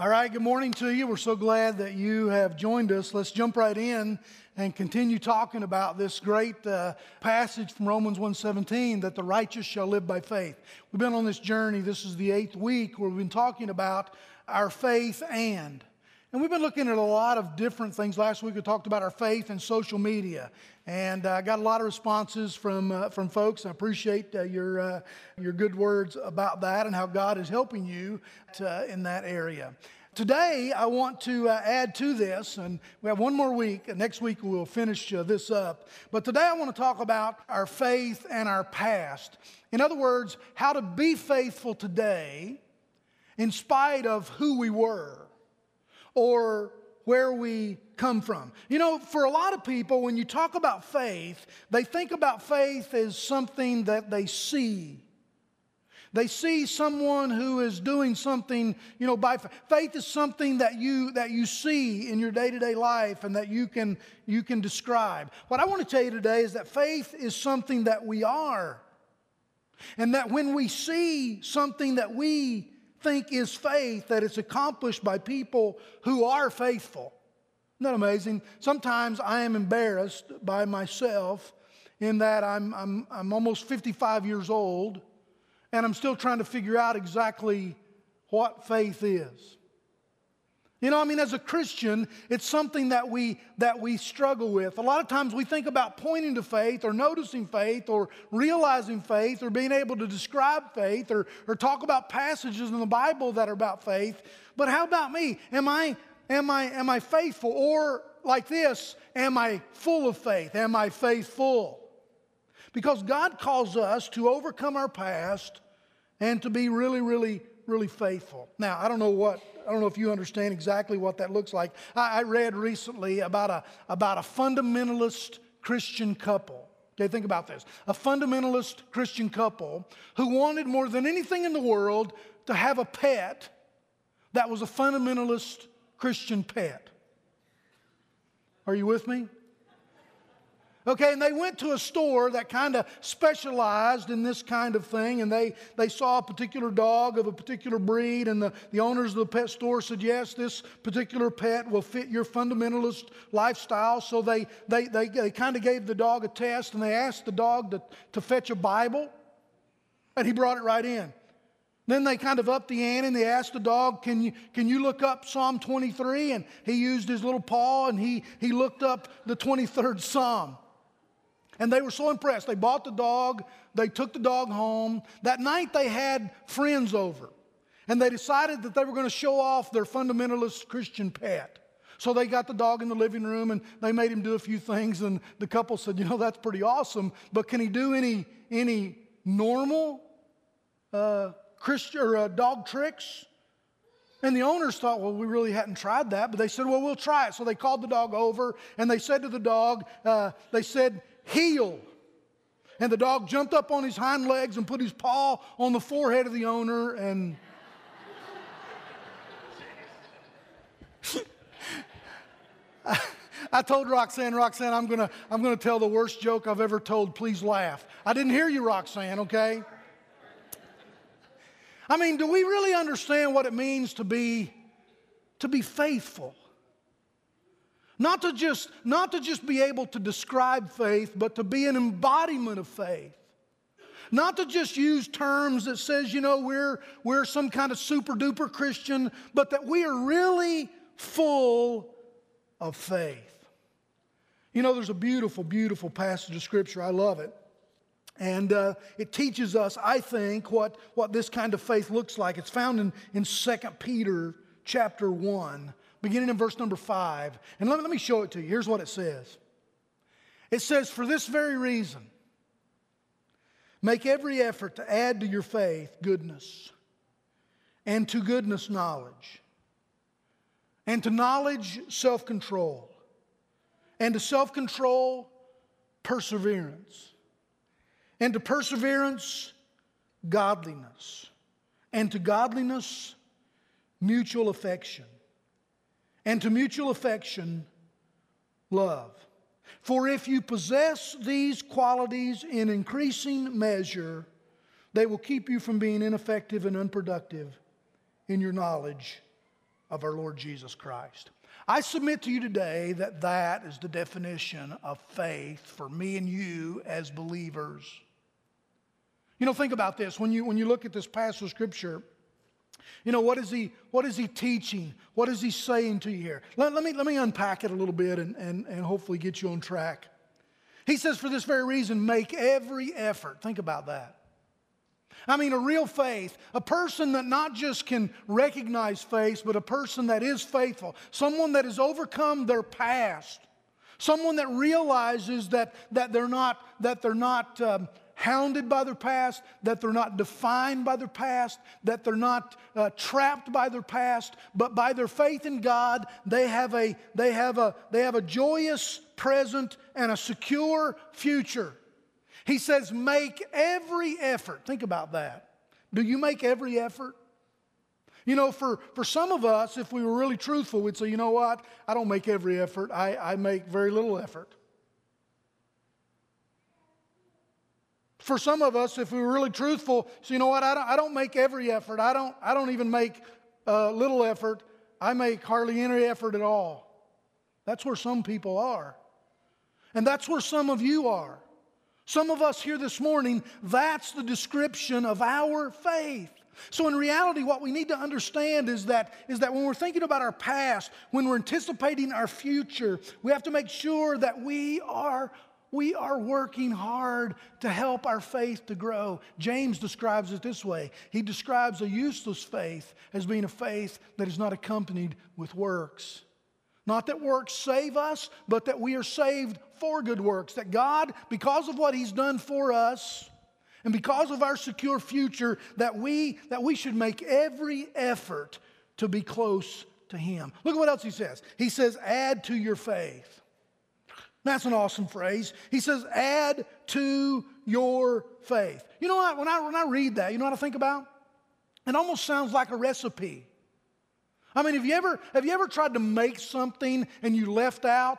All right, good morning to you. We're so glad that you have joined us. Let's jump right in and continue talking about this great passage from Romans 1:17, that the righteous shall live by faith. We've been on this journey. This is the 8th week where we've been talking about our faith and we've been looking at a lot of different things. Last week we talked about our faith and social media, and I got a lot of responses from folks. I appreciate your good words about that and how God is helping you in that area. Today I want to add to this, and we have one more week, and next week we'll finish this up. But today I want to talk about our faith and our past. In other words, how to be faithful today in spite of who we were or where we come from. You know, for a lot of people, when you talk about faith, they think about faith as something that they see. They see someone who is doing something, you know, by faith. Faith is something that you see in your day-to-day life and that you can describe. What I want to tell you today is that faith is something that we are. And that when we see something that we think is faith, that it's accomplished by people who are faithful. Isn't that amazing? Sometimes I am embarrassed by myself in that I'm almost 55 years old and I'm still trying to figure out exactly what faith is. You know, I mean, as a Christian, it's something that we struggle with. A lot of times we think about pointing to faith or noticing faith or realizing faith or being able to describe faith or talk about passages in the Bible that are about faith. But how about me? Am I faithful? Or like this, am I full of faith? Am I faithful? Because God calls us to overcome our past and to be really, really, really faithful. Now, I don't know if you understand exactly what that looks like. I read recently about a fundamentalist Christian couple. Okay, think about this. A fundamentalist Christian couple who wanted more than anything in the world to have a pet that was a fundamentalist Christian pet. Are you with me? Okay, and they went to a store that kind of specialized in this kind of thing, and they saw a particular dog of a particular breed, and the owners of the pet store said, yes, this particular pet will fit your fundamentalist lifestyle. So they kind of gave the dog a test, and they asked the dog to fetch a Bible, and he brought it right in. Then they kind of upped the ante, and they asked the dog, can you look up Psalm 23? And he used his little paw, and he looked up the 23rd Psalm. And they were so impressed. They bought the dog. They took the dog home. That night they had friends over. And they decided that they were going to show off their fundamentalist Christian pet. So they got the dog in the living room and they made him do a few things. And the couple said, you know, that's pretty awesome. But can he do any normal Christian or dog tricks? And the owners thought, well, we really hadn't tried that. But they said, well, we'll try it. So they called the dog over and they said to the dog, they said, heel. And the dog jumped up on his hind legs and put his paw on the forehead of the owner, and I told Roxanne, I'm gonna tell the worst joke I've ever told. Please laugh. I didn't hear you, Roxanne, okay? I mean, do we really understand what it means to be faithful? Not to just be able to describe faith, but to be an embodiment of faith. Not to just use terms that says, you know, we're some kind of super duper Christian, but that we are really full of faith. You know, there's a beautiful, beautiful passage of Scripture. I love it. And it teaches us, I think, what this kind of faith looks like. It's found in 2 Peter chapter 1. Beginning in verse number 5. And let me show it to you. Here's what it says. It says, for this very reason, make every effort to add to your faith goodness, and to goodness knowledge, and to knowledge self-control, and to self-control perseverance, and to perseverance godliness, and to godliness mutual affection, and to mutual affection, love. For if you possess these qualities in increasing measure, they will keep you from being ineffective and unproductive in your knowledge of our Lord Jesus Christ. I submit to you today that that is the definition of faith for me and you as believers. You know, think about this. When you look at this passage of Scripture, you know, what is he teaching? What is he saying to you here? Let me unpack it a little bit and hopefully get you on track. He says, for this very reason, make every effort. Think about that. I mean, a real faith, a person that not just can recognize faith, but a person that is faithful, someone that has overcome their past, someone that realizes that they're not hounded by their past, that they're not defined by their past, that they're not trapped by their past, but by their faith in God, they have a joyous present and a secure future. He says, make every effort. Think about that. Do you make every effort? You know, for some of us, if we were really truthful, we'd say, you know what? I don't make every effort. I make very little effort. For some of us, if we were really truthful, so you know what? I don't make every effort. I don't even make little effort. I make hardly any effort at all. That's where some people are. And that's where some of you are. Some of us here this morning, that's the description of our faith. So in reality, what we need to understand is that when we're thinking about our past, when we're anticipating our future, we have to make sure that we are working hard to help our faith to grow. James describes it this way. He describes a useless faith as being a faith that is not accompanied with works. Not that works save us, but that we are saved for good works. That God, because of what He's done for us, and because of our secure future, that we should make every effort to be close to Him. Look at what else He says. He says, add to your faith. That's an awesome phrase. He says, add to your faith. You know what? When I read that, you know what I think about? It almost sounds like a recipe. I mean, have you ever tried to make something and you left out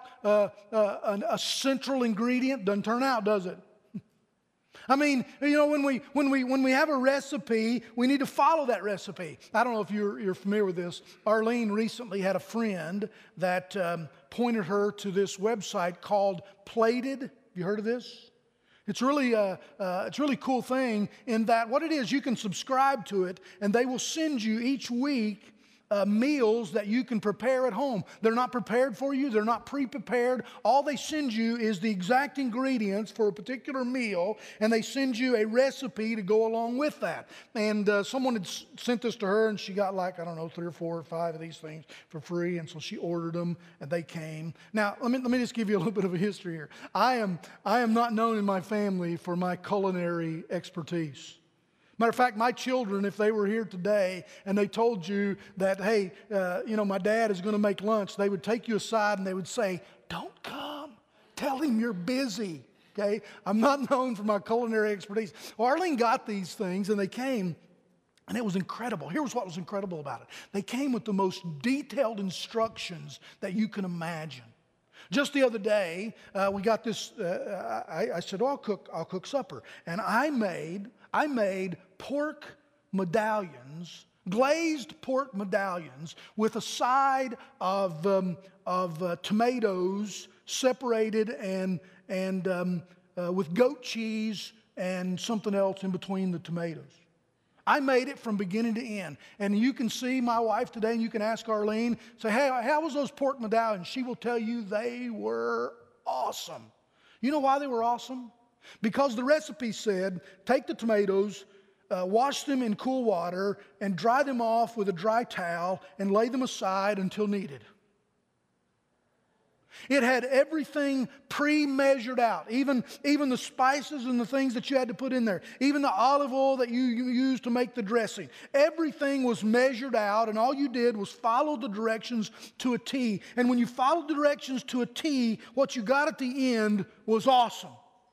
a central ingredient? Doesn't turn out, does it? I mean, you know, when we have a recipe, we need to follow that recipe. I don't know if you're familiar with this. Arlene recently had a friend that pointed her to this website called Plated. Have you heard of this? It's really a cool thing in that what it is, you can subscribe to it, and they will send you each week meals that you can prepare at home. They're not prepared for you. They're not pre-prepared. All they send you is the exact ingredients for a particular meal, and they send you a recipe to go along with that. And someone had sent this to her, and she got like, I don't know, 3 or 4 or 5 of these things for free, and so she ordered them, and they came. Now, let me just give you a little bit of a history here. I am not known in my family for my culinary expertise. Matter of fact, my children, if they were here today and they told you that, hey, my dad is going to make lunch, they would take you aside and they would say, don't come. Tell him you're busy. Okay? I'm not known for my culinary expertise. Well, Arlene got these things and they came, and it was incredible. Here was what was incredible about it. They came with the most detailed instructions that you can imagine. Just the other day, we got this, I said, I'll cook supper. And I made pork medallions, glazed pork medallions with a side of tomatoes separated and with goat cheese and something else in between the tomatoes. I made it from beginning to end. And you can see my wife today, and you can ask Arlene, say, hey, how was those pork medallions? She will tell you they were awesome. You know why they were awesome? Because the recipe said, take the tomatoes, wash them in cool water, and dry them off with a dry towel, and lay them aside until needed. It had everything pre-measured out, even the spices and the things that you had to put in there, even the olive oil that you used to make the dressing. Everything was measured out, and all you did was follow the directions to a T. And when you followed the directions to a T, what you got at the end was awesome.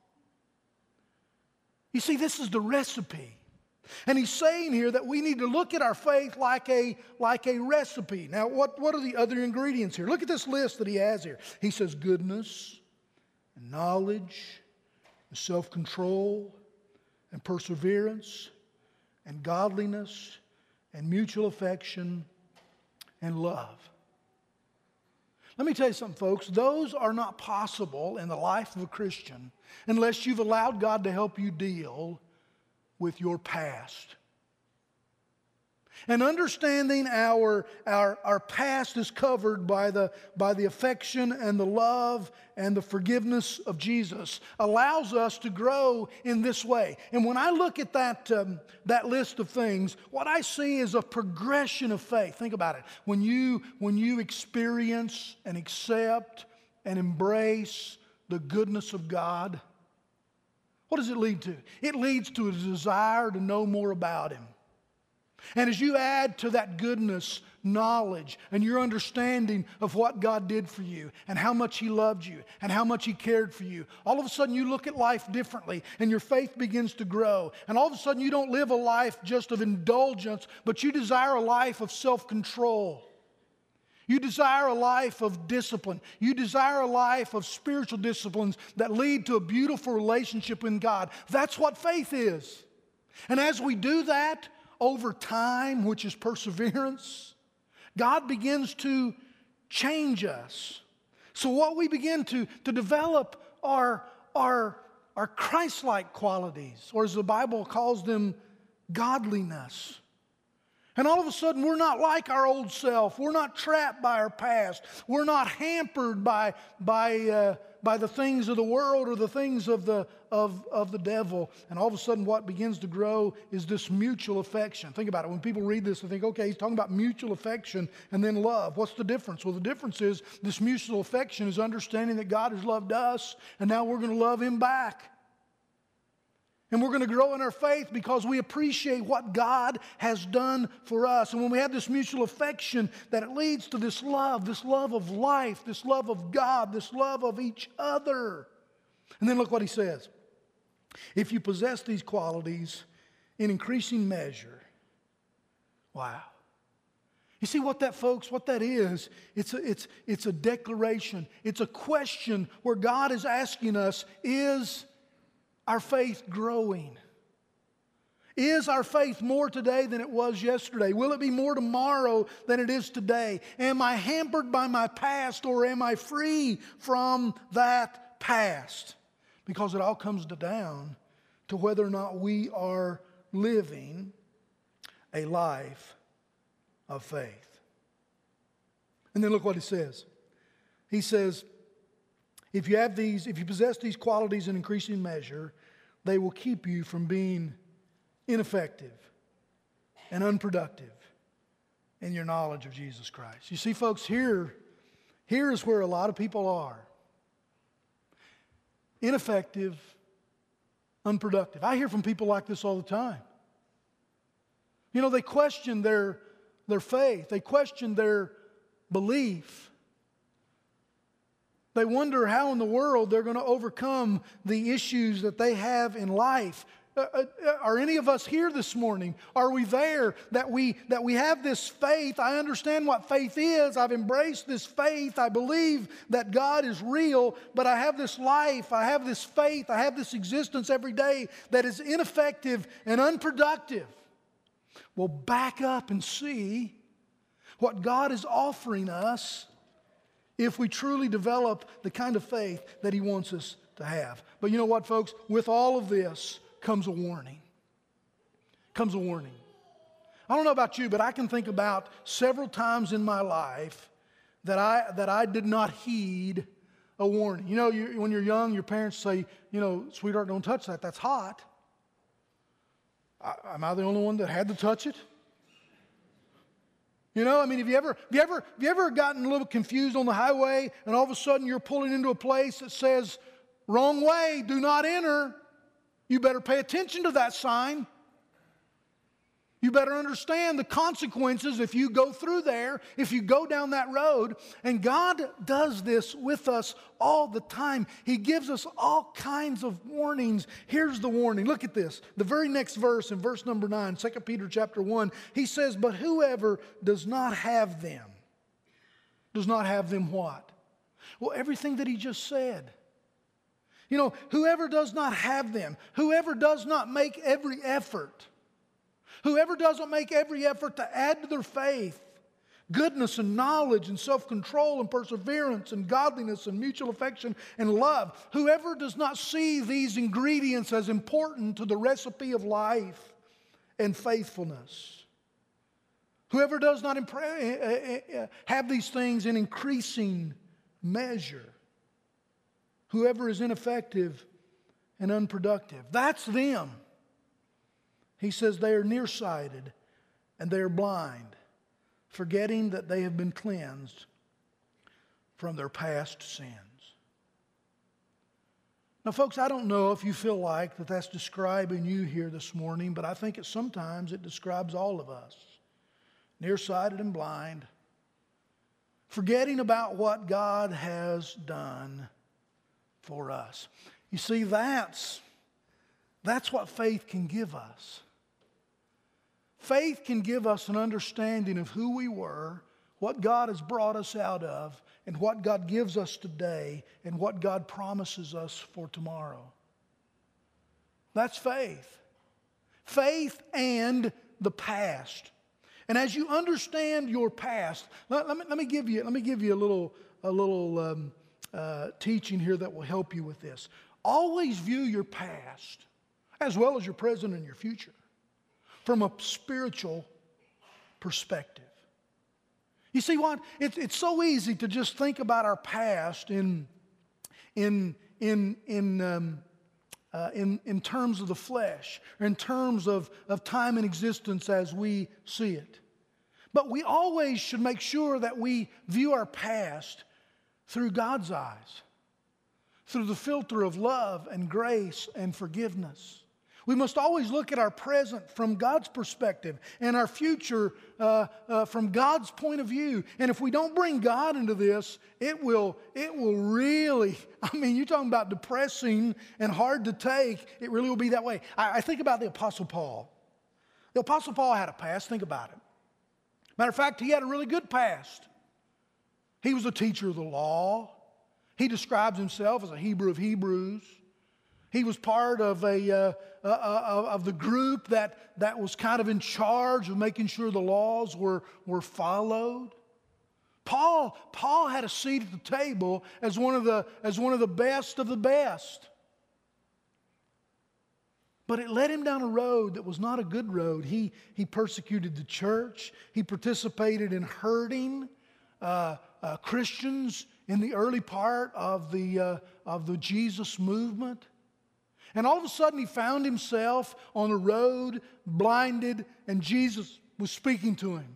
You see, this is the recipe. And he's saying here that we need to look at our faith like a recipe. Now, what are the other ingredients here? Look at this list that he has here. He says goodness, and knowledge, and self-control, and perseverance, and godliness, and mutual affection, and love. Let me tell you something, folks. Those are not possible in the life of a Christian unless you've allowed God to help you deal with your past. And understanding our past is covered by the affection and the love and the forgiveness of Jesus allows us to grow in this way. And when I look at that list of things, what I see is a progression of faith. Think about it. When you experience and accept and embrace the goodness of God, what does it lead to? It leads to a desire to know more about Him. And as you add to that goodness, knowledge, and your understanding of what God did for you, and how much He loved you, and how much He cared for you, all of a sudden you look at life differently, and your faith begins to grow. And all of a sudden you don't live a life just of indulgence, but you desire a life of self-control. You desire a life of discipline. You desire a life of spiritual disciplines that lead to a beautiful relationship with God. That's what faith is. And as we do that, over time, which is perseverance, God begins to change us. So what we begin to develop are Christ-like qualities, or as the Bible calls them, godliness. And all of a sudden, we're not like our old self. We're not trapped by our past. We're not hampered by the things of the world or the things of the devil. And all of a sudden, what begins to grow is this mutual affection. Think about it. When people read this, they think, okay, he's talking about mutual affection and then love. What's the difference? Well, the difference is this mutual affection is understanding that God has loved us, and now we're going to love Him back. And we're going to grow in our faith because we appreciate what God has done for us. And when we have this mutual affection, that it leads to this love of life, this love of God, this love of each other. And then look what he says. If you possess these qualities in increasing measure, wow. You see what that, folks, what that is? It's a declaration. It's a question where God is asking us, is our faith growing? Is our faith more today than it was yesterday? Will it be more tomorrow than it is today? Am I hampered by my past, or am I free from that past? Because it all comes down to whether or not we are living a life of faith. And then look what he says. He says, if you possess these qualities in increasing measure, they will keep you from being ineffective and unproductive in your knowledge of Jesus Christ. You see, folks, here is where a lot of people are. Ineffective, unproductive. I hear from people like this all the time. You know, they question their faith. They question their belief. They wonder how in the world they're going to overcome the issues that they have in life. Are any of us here this morning? Are we there that we have this faith? I understand what faith is. I've embraced this faith. I believe that God is real, but I have this life. I have this faith. I have this existence every day that is ineffective and unproductive. Well, back up and see what God is offering us if we truly develop the kind of faith that He wants us to have. But you know what, folks? With all of this comes a warning. Comes a warning. I don't know about you, but I can think about several times in my life that I did not heed a warning. You know, when you're young, your parents say, you know, sweetheart, don't touch that. That's hot. Am I the only one that had to touch it? You know, I mean, have you ever gotten a little confused on the highway, and all of a sudden you're pulling into a place that says, wrong way, do not enter? You better pay attention to that sign. You better understand the consequences if you go through there, if you go down that road. And God does this with us all the time. He gives us all kinds of warnings. Here's the warning. Look at this. The very next verse, in verse number 9, 2 Peter chapter 1, he says, but whoever does not have them what? Well, everything that he just said. You know, whoever does not have them, whoever does not make every effort, whoever doesn't make every effort to add to their faith, goodness and knowledge and self-control and perseverance and godliness and mutual affection and love. Whoever does not see these ingredients as important to the recipe of life and faithfulness, whoever does not have these things in increasing measure, whoever is ineffective and unproductive, that's them. He says they are nearsighted and they are blind, forgetting that they have been cleansed from their past sins. Now, folks, I don't know if you feel like that's describing you here this morning, but I think sometimes it describes all of us. Nearsighted and blind, forgetting about what God has done for us. You see, that's what faith can give us. Faith can give us an understanding of who we were, what God has brought us out of, and what God gives us today, and what God promises us for tomorrow. That's faith. Faith and the past. And as you understand your past, let me give you a little teaching here that will help you with this. Always view your past, as well as your present and your future, from a spiritual perspective. You see what? It's so easy to just think about our past in terms of the flesh, or in terms of time and existence as we see it. But we always should make sure that we view our past through God's eyes, through the filter of love and grace and forgiveness. We must always look at our present from God's perspective and our future from God's point of view. And if we don't bring God into this, it will really, you're talking about depressing and hard to take. It really will be that way. I think about the Apostle Paul. The Apostle Paul had a past. Think about it. Matter of fact, he had a really good past. He was a teacher of the law. He describes himself as a Hebrew of Hebrews. He was part of the group that was kind of in charge of making sure the laws were followed. Paul had a seat at the table as one of the best of the best. But it led him down a road that was not a good road. He persecuted the church. He participated in hurting Christians in the early part of the Jesus movement. And all of a sudden he found himself on a road, blinded, and Jesus was speaking to him.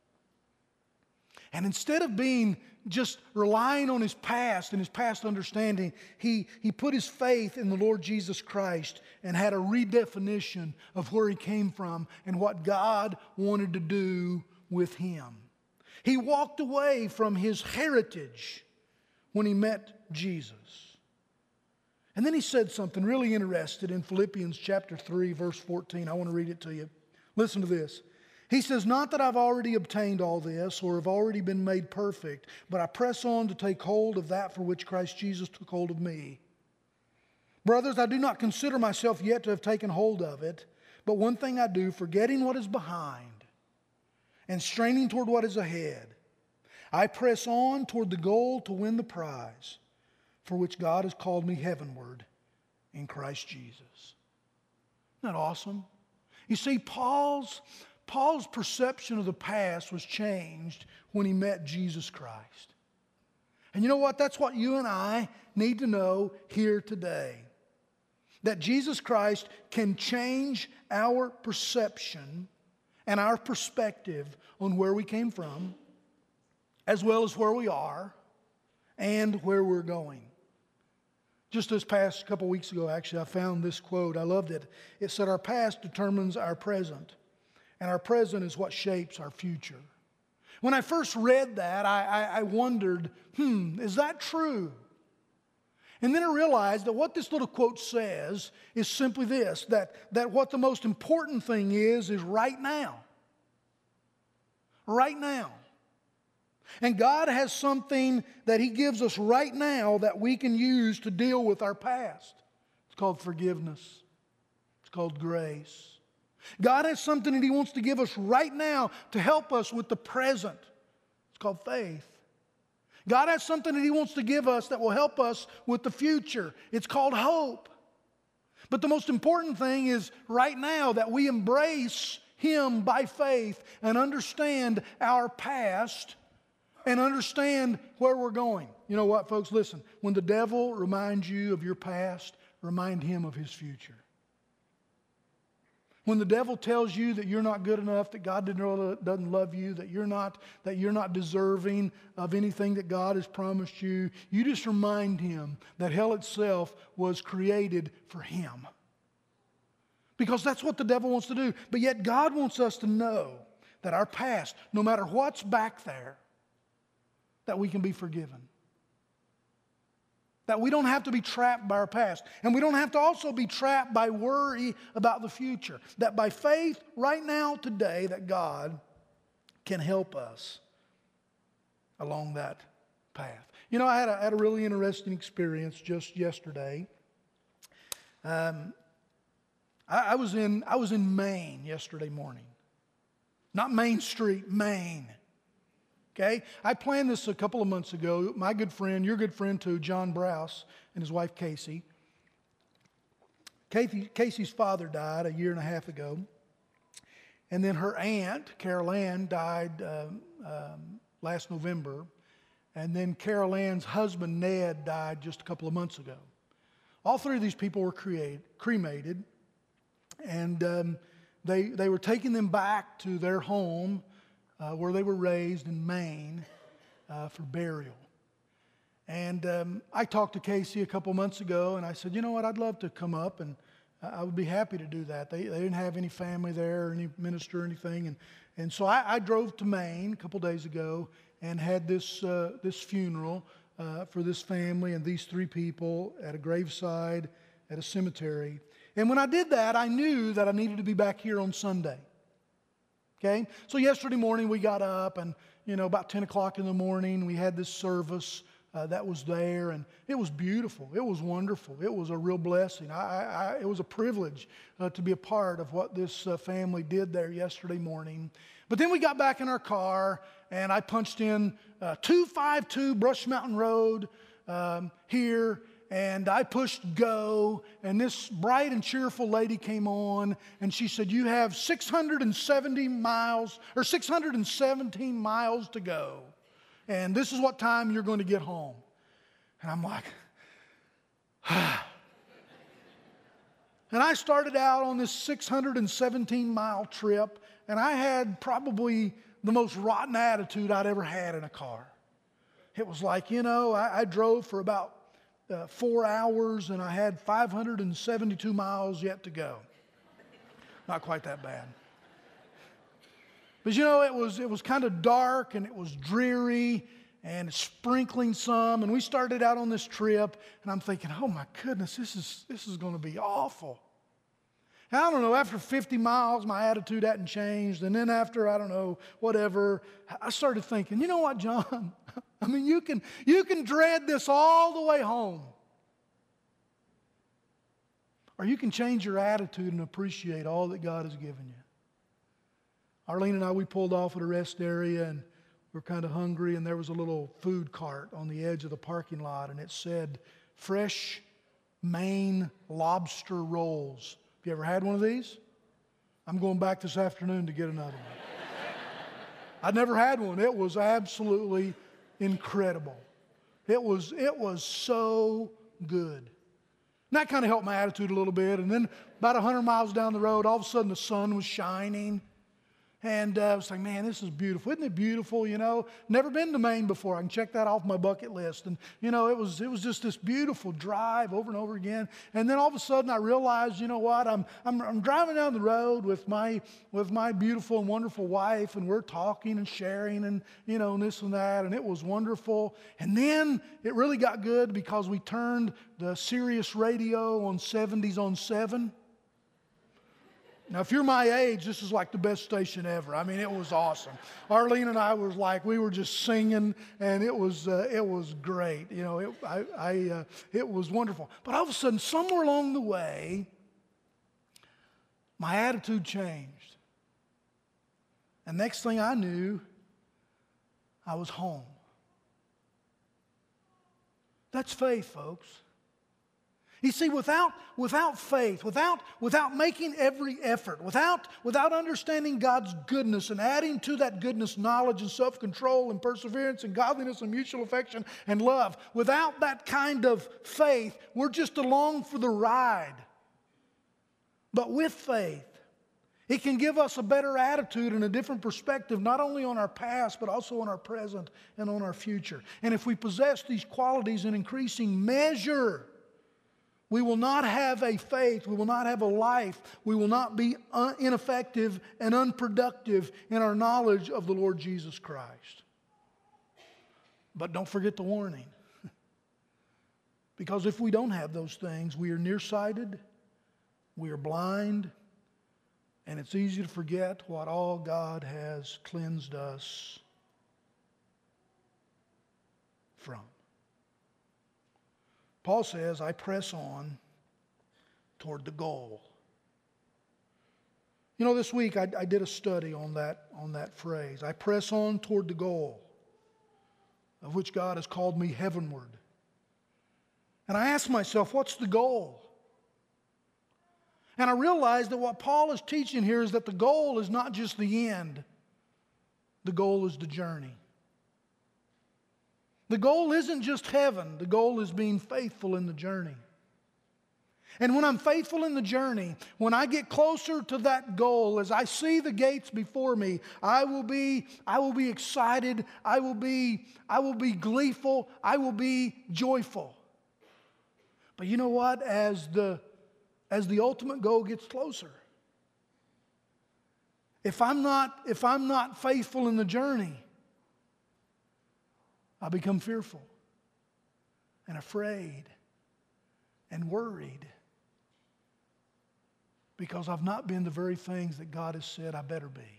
And instead of being just relying on his past and his past understanding, he put his faith in the Lord Jesus Christ and had a redefinition of where he came from and what God wanted to do with him. He walked away from his heritage when he met Jesus. And then he said something really interesting in Philippians chapter 3, verse 14. I want to read it to you. Listen to this. He says, "Not that I've already obtained all this or have already been made perfect, but I press on to take hold of that for which Christ Jesus took hold of me. Brothers, I do not consider myself yet to have taken hold of it, but one thing I do, forgetting what is behind and straining toward what is ahead, I press on toward the goal to win the prize for which God has called me heavenward in Christ Jesus." Isn't that awesome? You see, Paul's perception of the past was changed when he met Jesus Christ. And you know what? That's what you and I need to know here today. That Jesus Christ can change our perception and our perspective on where we came from, as well as where we are and where we're going. Just this past couple weeks ago, actually, I found this quote. I loved it. It said, "Our past determines our present, and our present is what shapes our future." When I first read that, I wondered, is that true? And then I realized that what this little quote says is simply this, that what the most important thing is right now. Right now. And God has something that He gives us right now that we can use to deal with our past. It's called forgiveness. It's called grace. God has something that He wants to give us right now to help us with the present called faith. God has something that He wants to give us that will help us with the future. It's called hope. But the most important thing is right now that we embrace Him by faith and understand our past and understand where we're going. You know what, folks? Listen, when the devil reminds you of your past, remind him of his future. When the devil tells you that you're not good enough, that God doesn't love you, that you're not deserving of anything that God has promised you, you just remind him that hell itself was created for him. Because that's what the devil wants to do. But yet God wants us to know that our past, no matter what's back there, that we can be forgiven. That we don't have to be trapped by our past. And we don't have to also be trapped by worry about the future. That by faith, right now, today, that God can help us along that path. You know, I had a really interesting experience just yesterday. I was in Maine yesterday morning. Not Main Street, Maine. Okay? I planned this a couple of months ago. My good friend, your good friend too, John Browse, and his wife Casey. Casey's father died a year and a half ago. And then her aunt, Carol Ann, died last November. And then Carol Ann's husband, Ned, died just a couple of months ago. All three of these people were cremated. And they were taking them back to their home where they were raised in Maine for burial. And I talked to Casey a couple months ago, and I said, you know what, I'd love to come up, and I would be happy to do that. They didn't have any family there, or any minister or anything. And so I drove to Maine a couple days ago and had this funeral for this family and these three people at a graveside at a cemetery. And when I did that, I knew that I needed to be back here on Sunday. Okay? So yesterday morning we got up, and about 10 o'clock in the morning we had this service that was there, and it was beautiful. It was wonderful. It was a real blessing. It was a privilege to be a part of what this family did there yesterday morning. But then we got back in our car, and I punched in 252 Brush Mountain Road here. And I pushed go, and this bright and cheerful lady came on, and she said, you have 617 miles to go. And this is what time you're going to get home. And I'm like, And I started out on this 617-mile trip, and I had probably the most rotten attitude I'd ever had in a car. It was like, I drove for about 4 hours, and I had 572 miles yet to go. Not quite that bad. But it was kind of dark, and it was dreary, and sprinkling some, and we started out on this trip, and I'm thinking, oh my goodness, this is going to be awful. And I don't know, after 50 miles, my attitude hadn't changed, and then after, I don't know, whatever, I started thinking, you know what, John? I mean, you can dread this all the way home. Or you can change your attitude and appreciate all that God has given you. Arlene and I, we pulled off at a rest area, and we were kind of hungry, and there was a little food cart on the edge of the parking lot, and it said, fresh Maine lobster rolls. Have you ever had one of these? I'm going back this afternoon to get another one. I'd never had one. It was absolutely incredible. It was so good. And that kind of helped my attitude a little bit. And then about 100 miles down the road, all of a sudden the sun was shining. And I was like, man, this is beautiful. Isn't it beautiful, Never been to Maine before. I can check that off my bucket list. And, it was just this beautiful drive over and over again. And then all of a sudden I realized, you know what? I'm driving down the road with my beautiful and wonderful wife, and we're talking and sharing and, and this and that. And it was wonderful. And then it really got good because we turned the Sirius radio on 70s on 7. Now, if you're my age, this is like the best station ever. I mean, it was awesome. Arlene and I was like, we were just singing, and it was great. It was wonderful. But all of a sudden, somewhere along the way, my attitude changed. And next thing I knew, I was home. That's faith, folks. You see, without faith, without making every effort, without understanding God's goodness and adding to that goodness knowledge and self-control and perseverance and godliness and mutual affection and love, without that kind of faith, we're just along for the ride. But with faith, it can give us a better attitude and a different perspective, not only on our past, but also on our present and on our future. And if we possess these qualities in increasing measure, we will not have a faith, we will not have a life, we will not be ineffective and unproductive in our knowledge of the Lord Jesus Christ. But don't forget the warning. Because if we don't have those things, we are nearsighted, we are blind, and it's easy to forget what all God has cleansed us from. Paul says, I press on toward the goal. You know, this week I did a study on that phrase. I press on toward the goal, of which God has called me heavenward. And I asked myself, what's the goal? And I realized that what Paul is teaching here is that the goal is not just the end. The goal is the journey. The goal isn't just heaven. The goal is being faithful in the journey. And when I'm faithful in the journey, when I get closer to that goal, as I see the gates before me, I will be excited, I will be gleeful, I will be joyful. But you know what? As the ultimate goal gets closer, if I'm not faithful in the journey, I become fearful and afraid and worried because I've not been the very things that God has said I better be.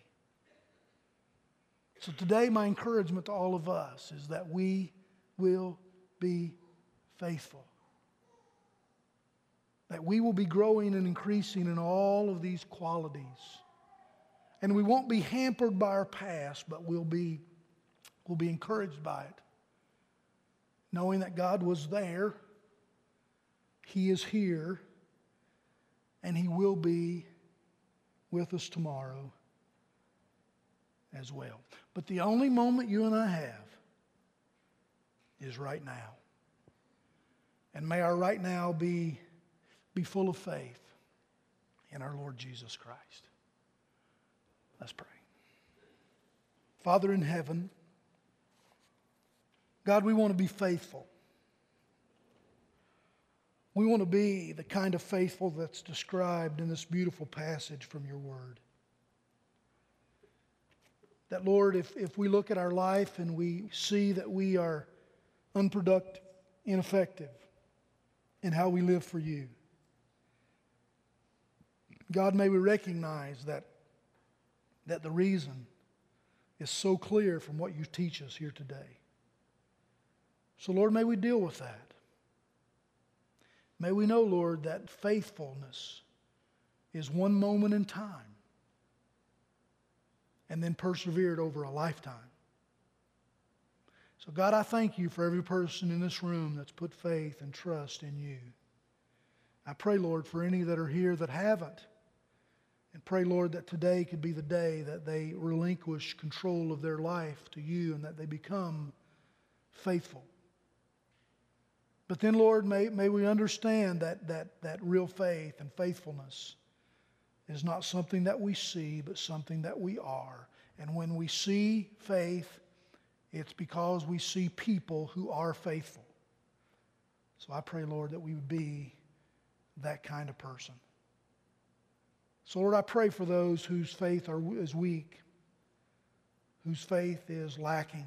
So today my encouragement to all of us is that we will be faithful. That we will be growing and increasing in all of these qualities. And we won't be hampered by our past, but we'll be encouraged by it. Knowing that God was there, He is here, and He will be with us tomorrow as well. But the only moment you and I have is right now. And may our right now be full of faith in our Lord Jesus Christ. Let's pray. Father in heaven, God, we want to be faithful. We want to be the kind of faithful that's described in this beautiful passage from your word. That, Lord, if we look at our life and we see that we are unproductive, ineffective in how we live for you, God, may we recognize that the reason is so clear from what you teach us here today. So, Lord, may we deal with that. May we know, Lord, that faithfulness is one moment in time and then persevered over a lifetime. So, God, I thank you for every person in this room that's put faith and trust in you. I pray, Lord, for any that are here that haven't. And pray, Lord, that today could be the day that they relinquish control of their life to you and that they become faithful. But then, Lord, may we understand that real faith and faithfulness is not something that we see, but something that we are. And when we see faith, it's because we see people who are faithful. So I pray, Lord, that we would be that kind of person. So, Lord, I pray for those whose faith is weak, whose faith is lacking.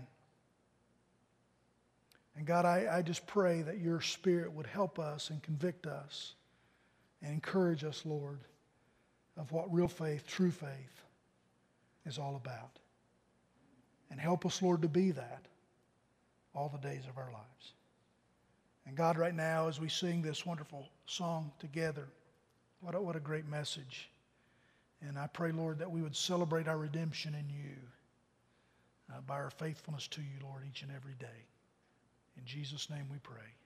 And God, I just pray that your Spirit would help us and convict us and encourage us, Lord, of what real faith, true faith is all about. And help us, Lord, to be that all the days of our lives. And God, right now, as we sing this wonderful song together, what a great message. And I pray, Lord, that we would celebrate our redemption in you. by our faithfulness to you, Lord, each and every day. In Jesus' name we pray.